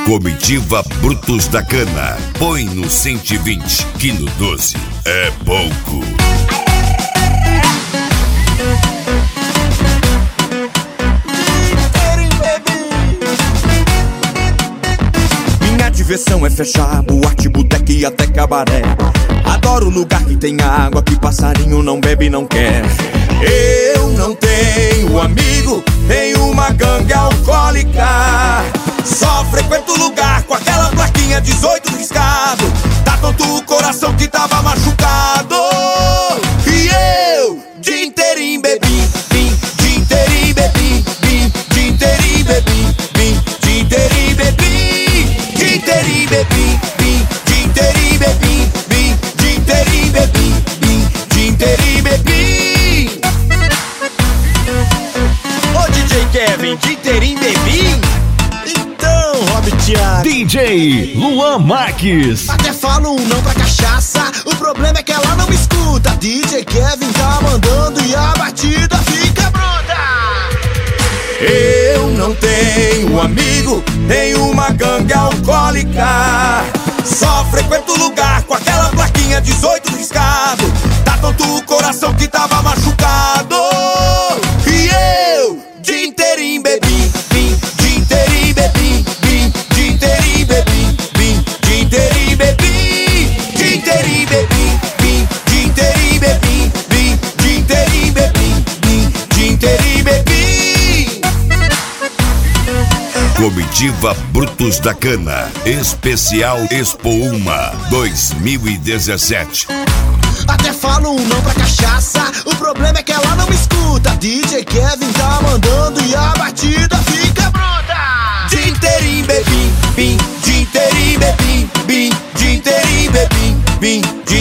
Comitiva Brutos da Cana. Põe no 120, que no 12 é pouco. Minha diversão é fechar boate, boteca e até cabaré. Adoro lugar que tem água, que passarinho não bebe e não quer. Eu não tenho amigo, tenho uma gangue alcoólica. Só frequento lugar com aquela plaquinha 18 riscado. Tá tonto o coração que tava machucado. E eu, dia inteirinho bebi, vim, dia inteirinho bebi, vim, dia inteirinho bebi, vim, dia inteirinho bebi, dia inteirinho bebi, vim, dia inteirinho bebi, vim, dia inteirinho bebi, vim, dia inteirinho bebi. Ô DJ Kevin, dia inteirinho bebi? Então, Rob Thiago, DJ Luan Marques. Até falo um não pra cachaça, o problema é que ela não me escuta. DJ Kevin tá mandando e a batida fica bruta. Eu não tenho amigo, tenho uma gangue alcoólica. Só frequento lugar com aquela plaquinha 18 riscado. Tá tonto o coração que tava machucado. E eu, dia inteirinho bebi, vim, dia inteirinho bebi, vim, dia inteirinho bebi, vim, dia inteirinho bebi, dia inteirinho bebi, vim, dia inteirinho bebi, vim, dia inteirinho bebi, vim, dia inteirinho bebi. Comitiva Brutos da Cana. Especial Expo Uma 2017. Até falo um não pra cachaça, o problema é que ela não me escuta. DJ Kevin tá mandando e a batida fica bruta. Dia inteirinho bebi, bim, dia inteirinho bebi, bim, dia inteirinho bebi, bim, dia